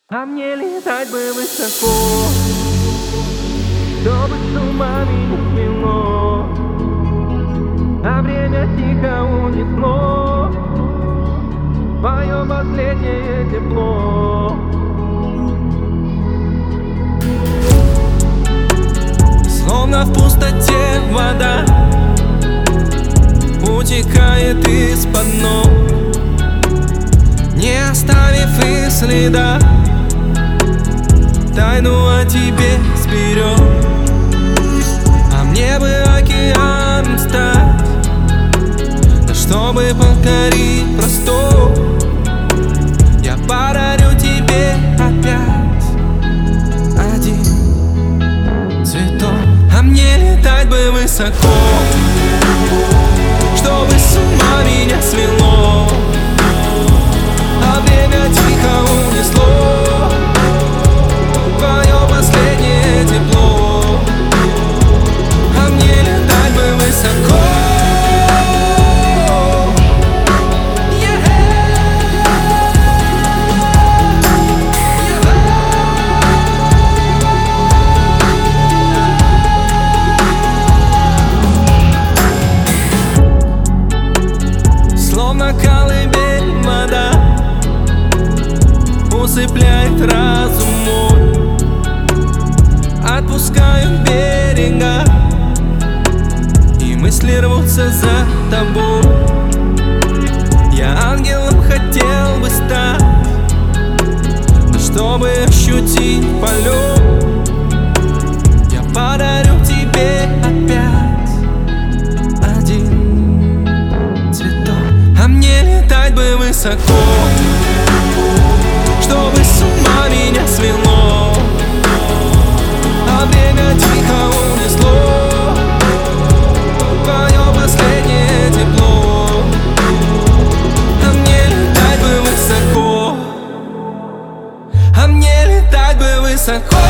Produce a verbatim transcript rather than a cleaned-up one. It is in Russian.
А мне летать бы высоко, чтобы с ума меня свело, а время тихо унесло твое последнее тепло. Словно в пустоте вода утекает из-под ног, не оставив и следа. Тайну о тебе сберег, а мне бы океаном стать, да чтобы покорить простор, я подарю тебе опять один цветок. А мне летать бы высоко, чтобы с ума меня свело, а время тихо унесло твое последнее тепло. А мне летать бы высоко, yeah. Yeah. Словно колыбель вода усыпляет разум мой, отпускаю берега, и мысли рвутся за тобой. Я ангелом хотел бы стать, но чтобы ощутить полет, я подарю тебе опять один цветок. А мне летать бы высоко, чтобы с ума меня свело, а время тихо унесло твое последнее тепло. А мне летать бы высоко, а мне летать бы высоко.